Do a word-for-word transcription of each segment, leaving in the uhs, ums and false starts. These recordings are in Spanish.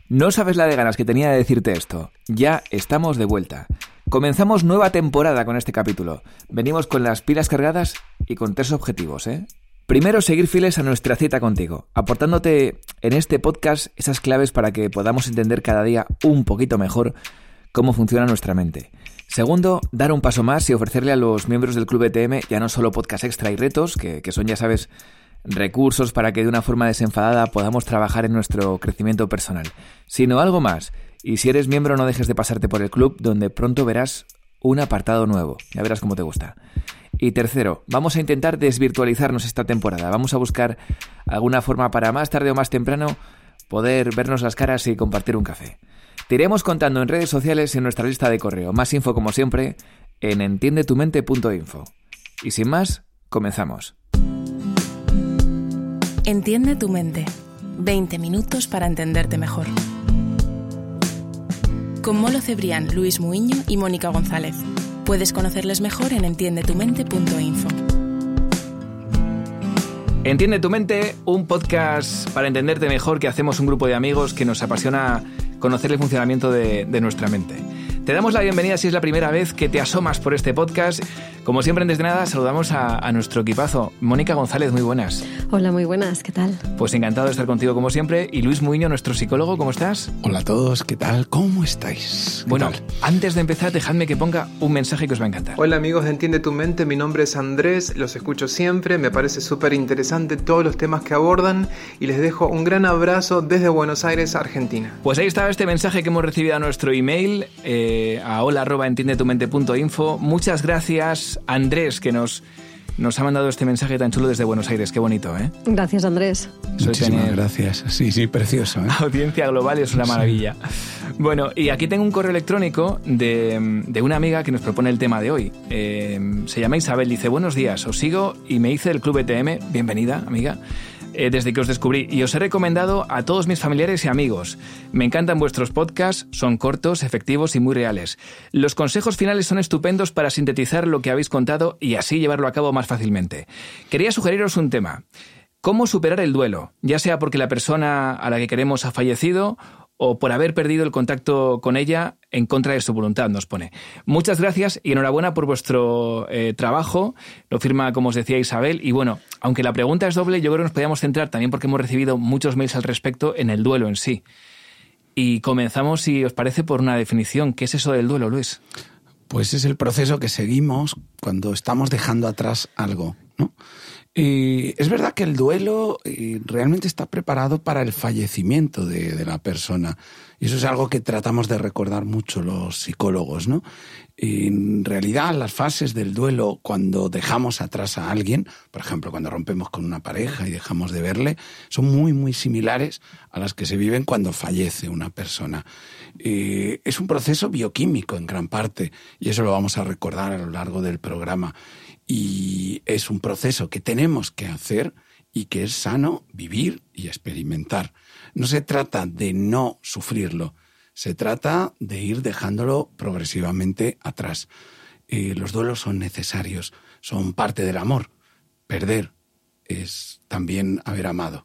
No sabes la de ganas que tenía de decirte esto. Ya estamos de vuelta. Comenzamos nueva temporada con este capítulo. Venimos con las pilas cargadas y con tres objetivos, ¿eh? Primero, seguir fieles a nuestra cita contigo, aportándote en este podcast esas claves para que podamos entender cada día un poquito mejor cómo funciona nuestra mente. Segundo, dar un paso más y ofrecerle a los miembros del Club E T M ya no solo podcast extra y retos, que, que son, ya sabes, recursos para que de una forma desenfadada podamos trabajar en nuestro crecimiento personal, sino algo más. Y si eres miembro, no dejes de pasarte por el club, donde pronto verás un apartado nuevo. Ya verás cómo te gusta. Y tercero, vamos a intentar desvirtualizarnos esta temporada. Vamos a buscar alguna forma para más tarde o más temprano poder vernos las caras y compartir un café. Te iremos contando en redes sociales y en nuestra lista de correo. Más info, como siempre, en entiende tu mente punto info. Y sin más, comenzamos. Entiende tu mente. veinte minutos para entenderte mejor. Con Molo Cebrián, Luis Muiño y Mónica González. Puedes conocerles mejor en entiende tu mente punto info. Entiende tu mente, un podcast para entenderte mejor que hacemos un grupo de amigos que nos apasiona conocer el funcionamiento de, de nuestra mente. Te damos la bienvenida si es la primera vez que te asomas por este podcast. Como siempre, antes de nada, saludamos a, a nuestro equipazo. Mónica González, muy buenas. Hola, muy buenas, ¿qué tal? Pues encantado de estar contigo como siempre. Y Luis Muiño, nuestro psicólogo, ¿cómo estás? Hola a todos, ¿qué tal? ¿Cómo estáis? ¿Qué bueno, tal? Antes de empezar, dejadme que ponga un mensaje que os va a encantar. Hola amigos de Entiende tu Mente, mi nombre es Andrés, los escucho siempre, me parece súper interesante todos los temas que abordan y les dejo un gran abrazo desde Buenos Aires, Argentina. Pues ahí estaba este mensaje que hemos recibido a nuestro email, eh, a hola arroba entiende tu mente punto info. Muchas gracias, Andrés, que nos, nos ha mandado este mensaje tan chulo desde Buenos Aires. Qué bonito, ¿eh? Gracias, Andrés. Muchísimas tener gracias. Sí, sí, precioso, ¿eh? Audiencia global es una maravilla. Sí. Bueno, y aquí tengo un correo electrónico de, de una amiga que nos propone el tema de hoy. Eh, se llama Isabel, dice: buenos días, os sigo y me hice del Club E T M. Bienvenida, amiga. Eh, desde que os descubrí, y os he recomendado a todos mis familiares y amigos. Me encantan vuestros podcasts, son cortos, efectivos y muy reales. Los consejos finales son estupendos para sintetizar lo que habéis contado y así llevarlo a cabo más fácilmente. Quería sugeriros un tema: ¿cómo superar el duelo? Ya sea porque la persona a la que queremos ha fallecido o por haber perdido el contacto con ella en contra de su voluntad, nos pone. Muchas gracias y enhorabuena por vuestro eh, trabajo. Lo firma, como os decía, Isabel. Y bueno, aunque la pregunta es doble, yo creo que nos podríamos centrar, también porque hemos recibido muchos mails al respecto, en el duelo en sí. Y comenzamos, si os parece, por una definición. ¿Qué es eso del duelo, Luis? Pues es el proceso que seguimos cuando estamos dejando atrás algo, ¿no? Y es verdad que el duelo realmente está preparado para el fallecimiento de, de la persona. Y eso es algo que tratamos de recordar mucho los psicólogos, ¿no? Y en realidad, las fases del duelo, cuando dejamos atrás a alguien, por ejemplo, cuando rompemos con una pareja y dejamos de verle, son muy, muy similares a las que se viven cuando fallece una persona. Y es un proceso bioquímico en gran parte, y eso lo vamos a recordar a lo largo del programa. Y es un proceso que tenemos que hacer y que es sano vivir y experimentar. No se trata de no sufrirlo, se trata de ir dejándolo progresivamente atrás. Eh, los duelos son necesarios, son parte del amor. Perder es también haber amado.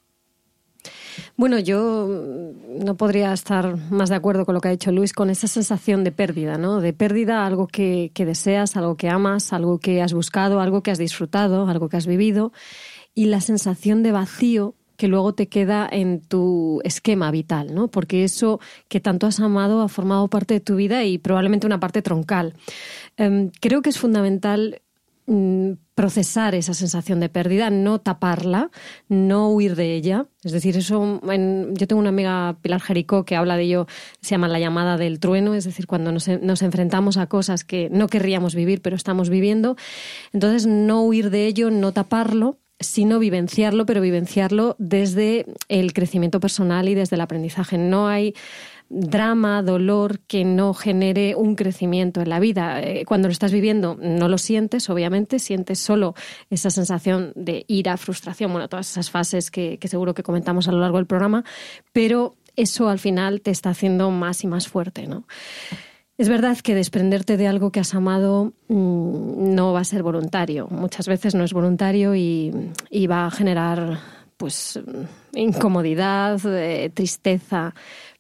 Bueno, yo no podría estar más de acuerdo con lo que ha dicho Luis, con esa sensación de pérdida, ¿no? De pérdida, algo que, que deseas, algo que amas, algo que has buscado, algo que has disfrutado, algo que has vivido, y la sensación de vacío que luego te queda en tu esquema vital, ¿no? Porque eso que tanto has amado ha formado parte de tu vida y probablemente una parte troncal. Um, creo que es fundamental procesar esa sensación de pérdida, no taparla, no huir de ella. Es decir, eso en, yo tengo una amiga, Pilar Jericó, que habla de ello, se llama la llamada del trueno, es decir, cuando nos, nos enfrentamos a cosas que no querríamos vivir, pero estamos viviendo. Entonces, no huir de ello, no taparlo, sino vivenciarlo, pero vivenciarlo desde el crecimiento personal y desde el aprendizaje. No hay drama, dolor que no genere un crecimiento en la vida. Cuando lo estás viviendo no lo sientes, obviamente, sientes solo esa sensación de ira, frustración, bueno, todas esas fases que, que seguro que comentamos a lo largo del programa, pero eso al final te está haciendo más y más fuerte, ¿no? Es verdad que desprenderte de algo que has amado mmm, no va a ser voluntario. Muchas veces no es voluntario y, y va a generar pues incomodidad, eh, tristeza.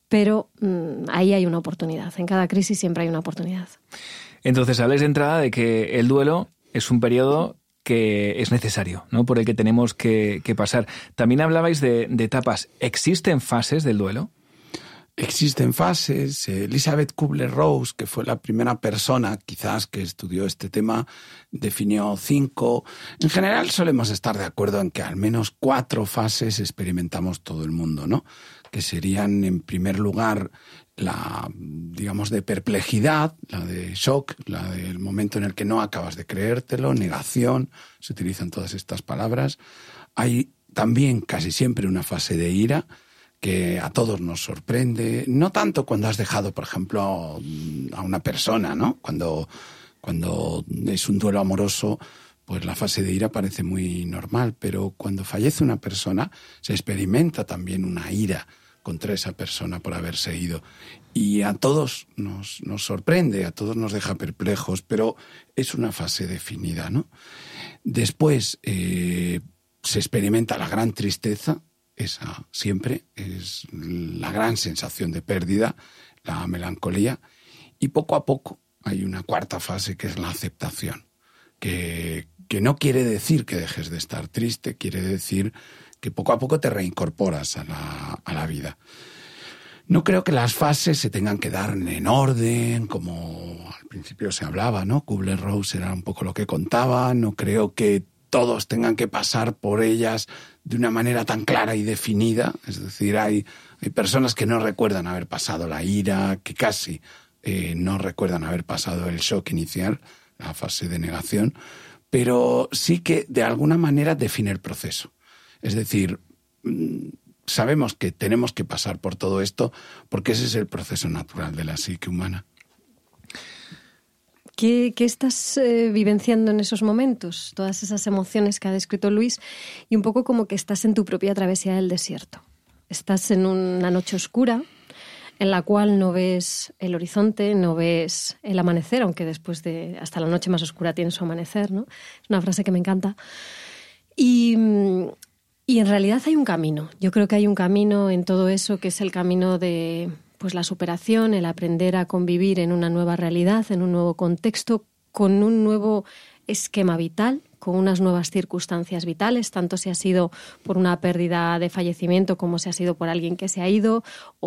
pero mmm, ahí hay una oportunidad. En cada crisis siempre hay una oportunidad. Entonces, habláis de entrada de que el duelo es un periodo que es necesario, ¿no? Por el que tenemos que, que pasar. También hablabais de, de etapas. ¿Existen fases del duelo? Existen fases. Elizabeth Kubler-Ross, que fue la primera persona quizás que estudió este tema, definió cinco. En general solemos estar de acuerdo en que al menos cuatro fases experimentamos todo el mundo, ¿no? Que serían, en primer lugar, la, digamos, de perplejidad, la de shock, la del momento en el que no acabas de creértelo, negación, se utilizan todas estas palabras. Hay también casi siempre una fase de ira, que a todos nos sorprende, no tanto cuando has dejado, por ejemplo, a una persona, ¿no? Cuando, cuando es un duelo amoroso, pues la fase de ira parece muy normal, pero cuando fallece una persona se experimenta también una ira contra esa persona por haberse ido. Y a todos nos, nos sorprende, a todos nos deja perplejos, pero es una fase definida, ¿no? Después eh, se experimenta la gran tristeza. Esa siempre es la gran sensación de pérdida, la melancolía. Y poco a poco hay una cuarta fase que es la aceptación, que, que no quiere decir que dejes de estar triste, quiere decir que poco a poco te reincorporas a la, a la vida. No creo que las fases se tengan que dar en orden, como al principio se hablaba, ¿no? Kubler-Ross era un poco lo que contaba. No creo que todos tengan que pasar por ellas de una manera tan clara y definida. Es decir, hay, hay personas que no recuerdan haber pasado la ira, que casi eh, no recuerdan haber pasado el shock inicial, la fase de negación, pero sí que de alguna manera define el proceso. Es decir, sabemos que tenemos que pasar por todo esto porque ese es el proceso natural de la psique humana. ¿Qué, qué estás eh, vivenciando en esos momentos? Todas esas emociones que ha descrito Luis, y un poco como que estás en tu propia travesía del desierto. Estás en una noche oscura en la cual no ves el horizonte, no ves el amanecer, aunque después de hasta la noche más oscura tiene su amanecer, ¿no? Es una frase que me encanta. Y, y en realidad hay un camino. Yo creo que hay un camino en todo eso, que es el camino de pues la superación, el aprender a convivir en una nueva realidad, en un nuevo contexto, con un nuevo esquema vital, con unas nuevas circunstancias vitales, tanto si ha sido por una pérdida de fallecimiento como si ha sido por alguien que se ha ido,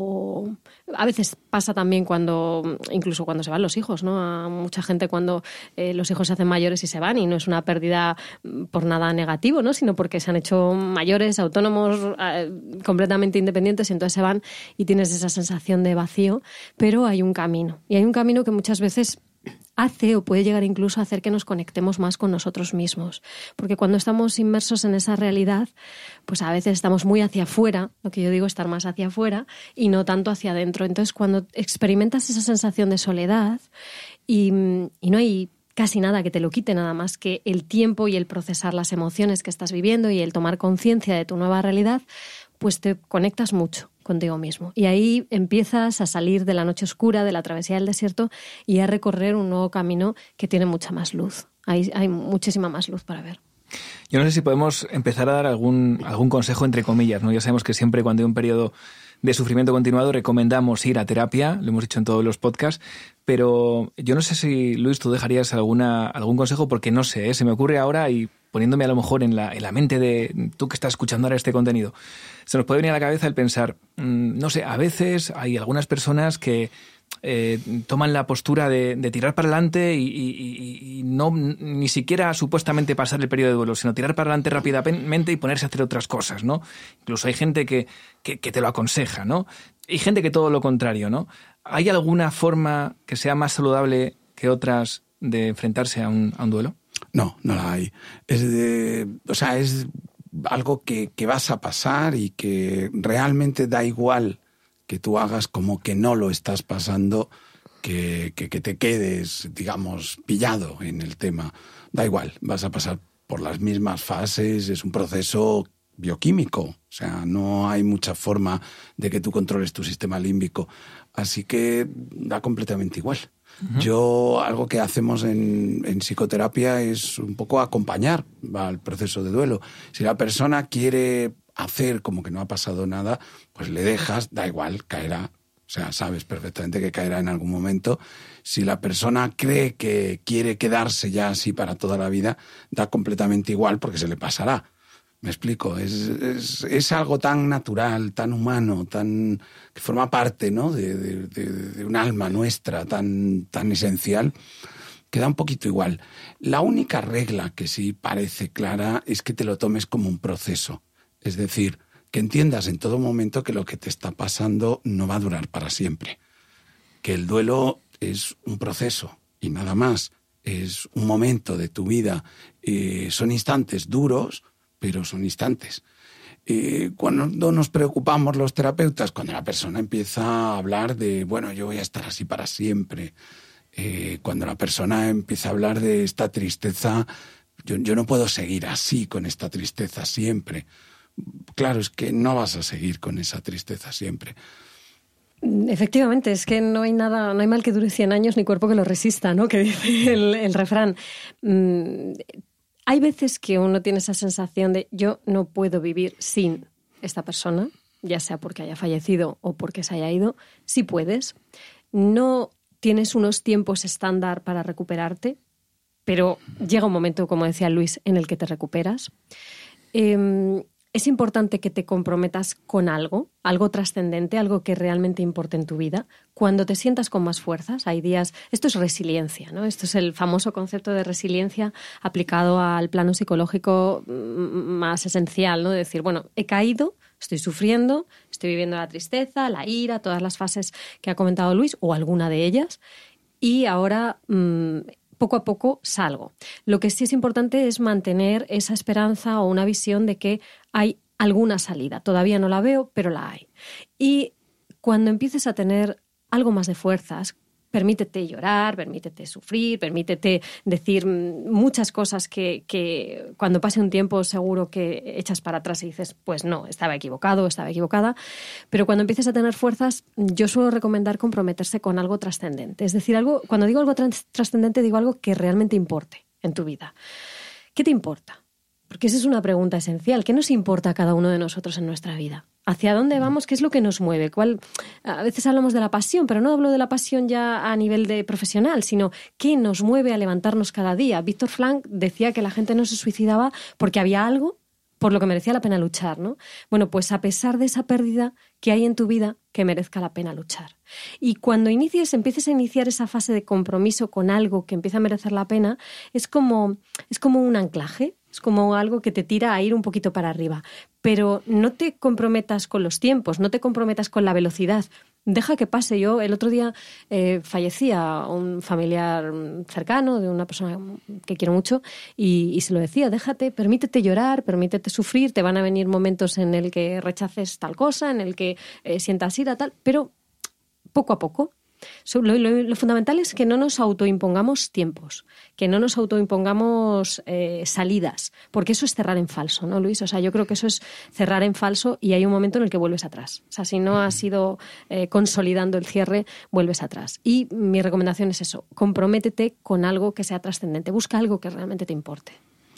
o a veces pasa también cuando, incluso cuando se van los hijos, ¿no? A mucha gente cuando eh, los hijos se hacen mayores y se van, y no es una pérdida por nada negativo, ¿no? Sino porque se han hecho mayores, autónomos, eh, completamente independientes, y entonces se van y tienes esa sensación de vacío, pero hay un camino, y hay un camino que muchas veces hace o puede llegar incluso a hacer que nos conectemos más con nosotros mismos. Porque cuando estamos inmersos en esa realidad, pues a veces estamos muy hacia afuera, lo que yo digo, estar más hacia afuera y no tanto hacia adentro. Entonces, cuando experimentas esa sensación de soledad y, y no hay casi nada que te lo quite, nada más que el tiempo y el procesar las emociones que estás viviendo y el tomar conciencia de tu nueva realidad, pues te conectas mucho contigo mismo. Y ahí empiezas a salir de la noche oscura, de la travesía del desierto, y a recorrer un nuevo camino que tiene mucha más luz. Hay, hay muchísima más luz para ver. Yo no sé si podemos empezar a dar algún, algún consejo entre comillas, ¿no? Ya sabemos que siempre cuando hay un periodo de sufrimiento continuado recomendamos ir a terapia, lo hemos dicho en todos los podcasts, pero yo no sé si, Luis, tú dejarías alguna, algún consejo, porque no sé, ¿eh? Se me ocurre ahora, y poniéndome a lo mejor en la, en la mente de tú que estás escuchando ahora este contenido, se nos puede venir a la cabeza el pensar, mmm, no sé, a veces hay algunas personas que eh, toman la postura de, de tirar para adelante y, y, y no ni siquiera supuestamente pasar el periodo de duelo, sino tirar para adelante rápidamente y ponerse a hacer otras cosas, ¿no? Incluso hay gente que, que, que te lo aconseja, ¿no? Hay gente que todo lo contrario, ¿no? ¿Hay alguna forma que sea más saludable que otras de enfrentarse a un, a un duelo? No, no la hay. Es de, o sea, es algo que, que vas a pasar y que realmente da igual que tú hagas como que no lo estás pasando, que, que, que te quedes, digamos, pillado en el tema. Da igual, vas a pasar por las mismas fases, es un proceso bioquímico, o sea, no hay mucha forma de que tú controles tu sistema límbico, así que da completamente igual. Uh-huh. Yo, algo que hacemos en, en psicoterapia es un poco acompañar al proceso de duelo. Si la persona quiere hacer como que no ha pasado nada, pues le dejas, da igual, caerá, O sea, sabes perfectamente que caerá en algún momento. Si la persona cree que quiere quedarse ya así para toda la vida, da completamente igual porque se le pasará. Me explico, es, es, es algo tan natural, tan humano, tan que forma parte, ¿no?, de, de, de, de un alma nuestra tan, tan esencial, que da un poquito igual. La única regla que sí parece clara es que te lo tomes como un proceso. Es decir, que entiendas en todo momento que lo que te está pasando no va a durar para siempre. Que el duelo es un proceso y nada más. Es un momento de tu vida. Eh, son instantes duros, pero son instantes. Eh, cuando nos preocupamos los terapeutas, cuando la persona empieza a hablar de, bueno, yo voy a estar así para siempre, eh, cuando la persona empieza a hablar de esta tristeza, yo, yo no puedo seguir así con esta tristeza siempre. Claro, es que no vas a seguir con esa tristeza siempre. Efectivamente, es que no hay nada, no hay mal que dure cien años ni cuerpo que lo resista, ¿no?, que dice el, el refrán. Mm, Hay veces que uno tiene esa sensación de yo no puedo vivir sin esta persona, ya sea porque haya fallecido o porque se haya ido. Sí puedes. No tienes unos tiempos estándar para recuperarte, pero llega un momento, como decía Luis, en el que te recuperas. Eh, es importante que te comprometas con algo, algo trascendente, algo que realmente importe en tu vida. Cuando te sientas con más fuerzas, hay días... Esto es resiliencia, ¿no? Esto es el famoso concepto de resiliencia aplicado al plano psicológico más esencial, ¿no? De decir, bueno, he caído, estoy sufriendo, estoy viviendo la tristeza, la ira, todas las fases que ha comentado Luis, o alguna de ellas, y ahora... Mmm, poco a poco salgo. Lo que sí es importante es mantener esa esperanza o una visión de que hay alguna salida. Todavía no la veo, pero la hay. Y cuando empieces a tener algo más de fuerzas, permítete llorar, permítete sufrir, permítete decir muchas cosas que, que cuando pase un tiempo seguro que echas para atrás y dices, pues no, estaba equivocado, estaba equivocada. Pero cuando empieces a tener fuerzas, yo suelo recomendar comprometerse con algo trascendente. Es decir, algo, cuando digo algo trascendente, digo algo que realmente importe en tu vida. ¿Qué te importa? Porque esa es una pregunta esencial. ¿Qué nos importa a cada uno de nosotros en nuestra vida? ¿Hacia dónde vamos? ¿Qué es lo que nos mueve? ¿Cuál? A veces hablamos de la pasión, pero no hablo de la pasión ya a nivel de profesional, sino qué nos mueve a levantarnos cada día. Víctor Frank decía que la gente no se suicidaba porque había algo por lo que merecía la pena luchar, ¿no? Bueno, pues a pesar de esa pérdida que hay en tu vida, que merezca la pena luchar. Y cuando inicies, empieces a iniciar esa fase de compromiso con algo que empieza a merecer la pena, es como, es como un anclaje. Es como algo que te tira a ir un poquito para arriba. Pero no te comprometas con los tiempos, no te comprometas con la velocidad. Deja que pase. Yo el otro día eh, fallecía un familiar cercano de una persona que quiero mucho y, y se lo decía, déjate, permítete llorar, permítete sufrir, te van a venir momentos en el que rechaces tal cosa, en el que eh, sientas ira, tal, pero poco a poco. Lo, lo, lo fundamental es que no nos autoimpongamos tiempos, que no nos autoimpongamos eh, salidas, porque eso es cerrar en falso, ¿no, Luis? O sea, yo creo que eso es cerrar en falso y hay un momento en el que vuelves atrás. O sea, si no has ido eh, consolidando el cierre, vuelves atrás. Y mi recomendación es eso, comprométete con algo que sea trascendente, busca algo que realmente te importe.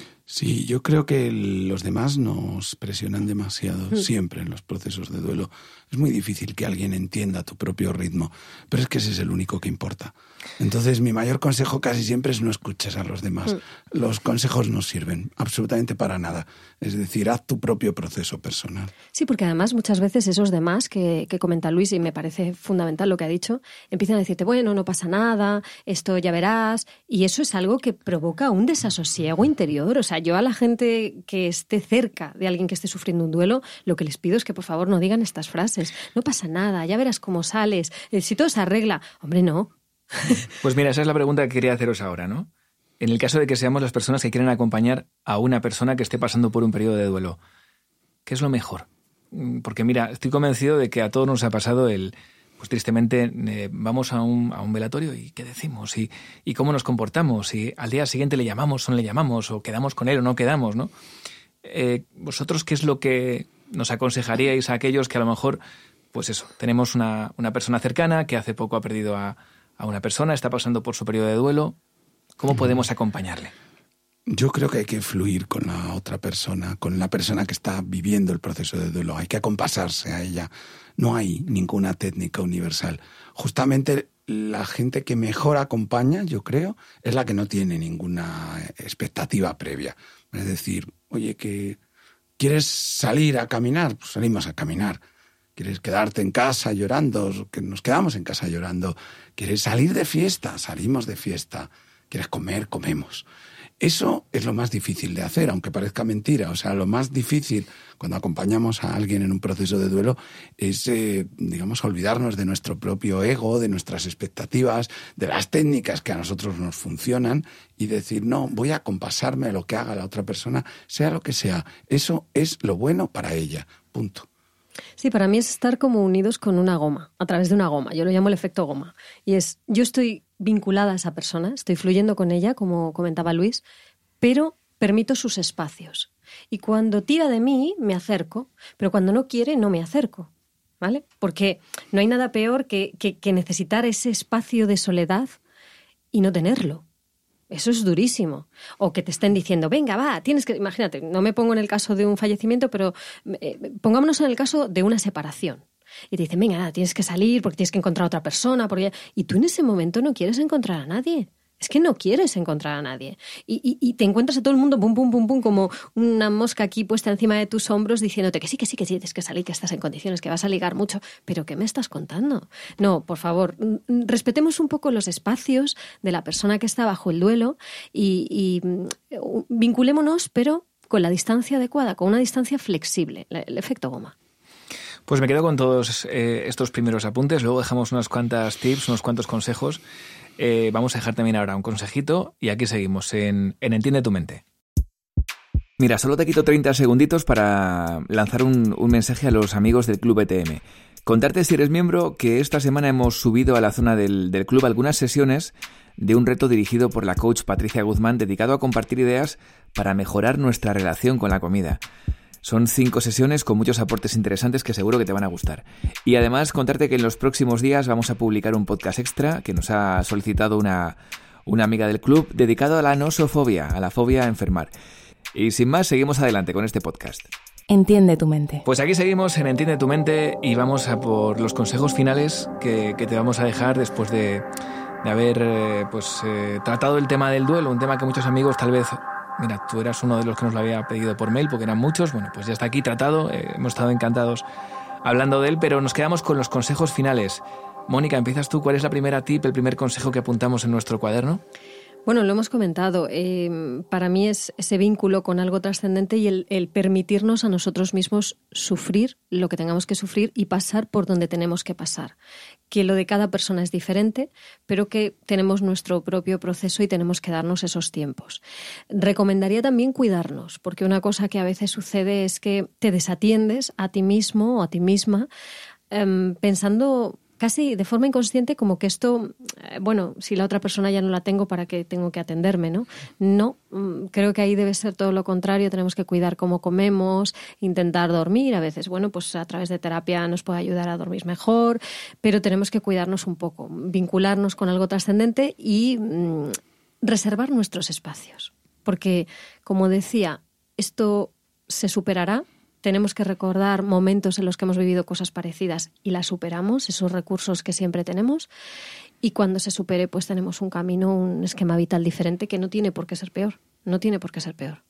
Sí, yo creo que los demás nos presionan demasiado mm. siempre en los procesos de duelo. Es muy difícil que alguien entienda tu propio ritmo, pero es que ese es el único que importa. Entonces, mi mayor consejo casi siempre es no escuches a los demás. Mm. Los consejos no sirven absolutamente para nada. Es decir, haz tu propio proceso personal. Sí, porque además muchas veces esos demás que, que comenta Luis, y me parece fundamental lo que ha dicho, empiezan a decirte, bueno, no pasa nada, esto ya verás, y eso es algo que provoca un desasosiego interior. O sea, yo a la gente que esté cerca de alguien que esté sufriendo un duelo, lo que les pido es que por favor no digan estas frases. No pasa nada, ya verás cómo sales. Si todo se arregla. Hombre, no. Pues mira, esa es la pregunta que quería haceros ahora, ¿no? En el caso de que seamos las personas que quieren acompañar a una persona que esté pasando por un periodo de duelo, ¿qué es lo mejor? Porque mira, estoy convencido de que a todos nos ha pasado el... Pues tristemente eh, vamos a un, a un velatorio y ¿qué decimos? Y, y cómo nos comportamos. Y al día siguiente le llamamos o no le llamamos, o quedamos con él o no quedamos, ¿no? Eh, ¿Vosotros qué es lo que nos aconsejaríais a aquellos que a lo mejor, pues eso, tenemos una, una persona cercana que hace poco ha perdido a, a una persona, está pasando por su periodo de duelo? ¿Cómo podemos acompañarle? Yo creo que hay que fluir con la otra persona, con la persona que está viviendo el proceso de duelo. Hay que acompasarse a ella. No hay ninguna técnica universal. Justamente la gente que mejor acompaña, yo creo, es la que no tiene ninguna expectativa previa. Es decir, oye, que ¿quieres salir a caminar? Pues salimos a caminar. ¿Quieres quedarte en casa llorando? Que nos quedamos en casa llorando. ¿Quieres salir de fiesta? Salimos de fiesta. ¿Quieres comer? Comemos. Eso es lo más difícil de hacer, aunque parezca mentira. O sea, lo más difícil cuando acompañamos a alguien en un proceso de duelo es, eh, digamos, olvidarnos de nuestro propio ego, de nuestras expectativas, de las técnicas que a nosotros nos funcionan y decir, no, voy a acompasarme a lo que haga la otra persona, sea lo que sea. Eso es lo bueno para ella. Punto. Sí, para mí es estar como unidos con una goma, a través de una goma. Yo lo llamo el efecto goma. Y es, yo estoy vinculada a esa persona, estoy fluyendo con ella, como comentaba Luis, pero permito sus espacios. Y cuando tira de mí, me acerco, pero cuando no quiere, no me acerco, ¿vale? Porque no hay nada peor que, que, que necesitar ese espacio de soledad y no tenerlo. Eso es durísimo. O que te estén diciendo, venga, va, tienes que... Imagínate, no me pongo en el caso de un fallecimiento, pero eh, pongámonos en el caso de una separación. Y te dicen, venga, nada, tienes que salir porque tienes que encontrar a otra persona. Porque... Y tú en ese momento no quieres encontrar a nadie. Es que no quieres encontrar a nadie. Y, y, y te encuentras a todo el mundo, pum, pum, pum, pum, como una mosca aquí puesta encima de tus hombros diciéndote que sí, que sí, que sí, tienes que salir, que estás en condiciones, que vas a ligar mucho. ¿Pero qué me estás contando? No, por favor, respetemos un poco los espacios de la persona que está bajo el duelo y, y vinculémonos, pero con la distancia adecuada, con una distancia flexible, el efecto goma. Pues me quedo con todos eh, estos primeros apuntes, luego dejamos unas cuantas tips, unos cuantos consejos. Eh, vamos a dejar también ahora un consejito y aquí seguimos en, en Entiende tu mente. Mira, solo te quito treinta segunditos para lanzar un, un mensaje a los amigos del Club E T M. Contarte, si eres miembro, que esta semana hemos subido a la zona del, del club algunas sesiones de un reto dirigido por la coach Patricia Guzmán dedicado a compartir ideas para mejorar nuestra relación con la comida. Son cinco sesiones con muchos aportes interesantes que seguro que te van a gustar. Y además contarte que en los próximos días vamos a publicar un podcast extra que nos ha solicitado una, una amiga del club dedicado a la nosofobia, a la fobia a enfermar. Y sin más, seguimos adelante con este podcast. Entiende tu mente. Pues aquí seguimos en Entiende tu mente y vamos a por los consejos finales que, que te vamos a dejar después de, de haber eh, pues, eh, tratado el tema del duelo, un tema que muchos amigos tal vez... Mira, tú eras uno de los que nos lo había pedido por mail, porque eran muchos. Bueno, pues ya está aquí tratado. Eh, hemos estado encantados hablando de él, pero nos quedamos con los consejos finales. Mónica, empiezas tú. ¿Cuál es la primera tip, el primer consejo que apuntamos en nuestro cuaderno? Bueno, lo hemos comentado. Eh, para mí es ese vínculo con algo trascendente y el, el permitirnos a nosotros mismos sufrir lo que tengamos que sufrir y pasar por donde tenemos que pasar. Que lo de cada persona es diferente, pero que tenemos nuestro propio proceso y tenemos que darnos esos tiempos. Recomendaría también cuidarnos, porque una cosa que a veces sucede es que te desatiendes a ti mismo o a ti misma eh, pensando... casi de forma inconsciente como que esto, bueno, si la otra persona ya no la tengo, ¿para qué tengo que atenderme, no? No, creo que ahí debe ser todo lo contrario, tenemos que cuidar cómo comemos, intentar dormir, a veces, bueno, pues a través de terapia nos puede ayudar a dormir mejor, pero tenemos que cuidarnos un poco, vincularnos con algo trascendente y mmm, reservar nuestros espacios, porque, como decía, esto se superará. Tenemos que recordar momentos en los que hemos vivido cosas parecidas y las superamos, esos recursos que siempre tenemos. Y cuando se supere, pues tenemos un camino, un esquema vital diferente que no tiene por qué ser peor. No tiene por qué ser peor.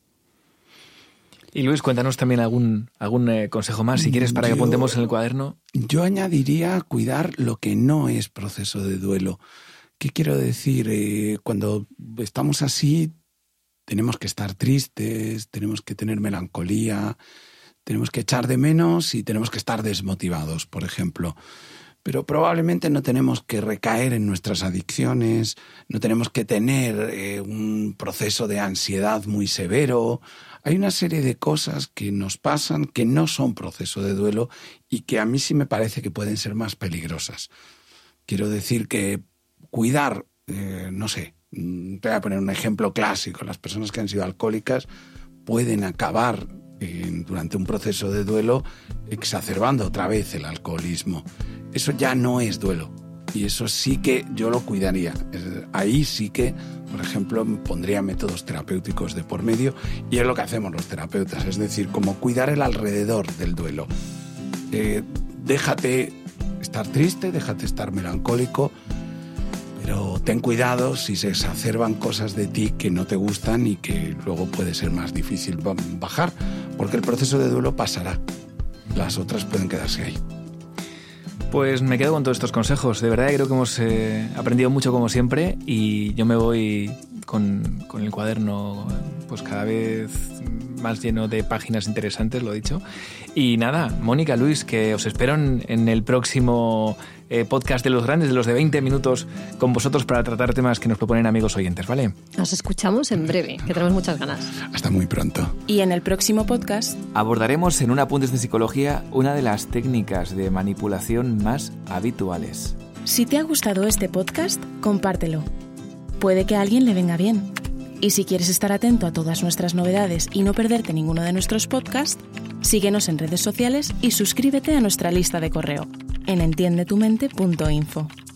Y Luis, cuéntanos también algún, algún eh, consejo más, si quieres, para yo, que apuntemos en el cuaderno. Yo añadiría cuidar lo que no es proceso de duelo. ¿Qué quiero decir? Eh, cuando estamos así... Tenemos que estar tristes, tenemos que tener melancolía, tenemos que echar de menos y tenemos que estar desmotivados, por ejemplo. Pero probablemente no tenemos que recaer en nuestras adicciones, no tenemos que tener eh, un proceso de ansiedad muy severo. Hay una serie de cosas que nos pasan que no son proceso de duelo y que a mí sí me parece que pueden ser más peligrosas. Quiero decir que cuidar, eh, no sé, te voy a poner un ejemplo clásico. Las personas que han sido alcohólicas pueden acabar eh, durante un proceso de duelo exacerbando otra vez el alcoholismo. Eso ya no es duelo. Y eso sí que yo lo cuidaría. Ahí sí que, por ejemplo, pondría métodos terapéuticos de por medio, y es lo que hacemos los terapeutas, es decir, como cuidar el alrededor del duelo. Eh, déjate estar triste, déjate estar melancólico, pero ten cuidado si se exacerban cosas de ti que no te gustan y que luego puede ser más difícil bajar, porque el proceso de duelo pasará. Las otras pueden quedarse ahí. Pues me quedo con todos estos consejos. De verdad creo que hemos eh, aprendido mucho como siempre, y yo me voy con, con el cuaderno pues cada vez más lleno de páginas interesantes, lo dicho. Y nada, Mónica, Luis, que os espero en, en el próximo eh, podcast de los grandes, de los de veinte minutos, con vosotros para tratar temas que nos proponen amigos oyentes, ¿vale? Nos escuchamos en breve, que tenemos muchas ganas. Hasta muy pronto. Y en el próximo podcast abordaremos en un Apuntes de Psicología una de las técnicas de manipulación más habituales. Si te ha gustado este podcast, compártelo. Puede que a alguien le venga bien. Y si quieres estar atento a todas nuestras novedades y no perderte ninguno de nuestros podcasts, síguenos en redes sociales y suscríbete a nuestra lista de correo en entiende tu mente punto info.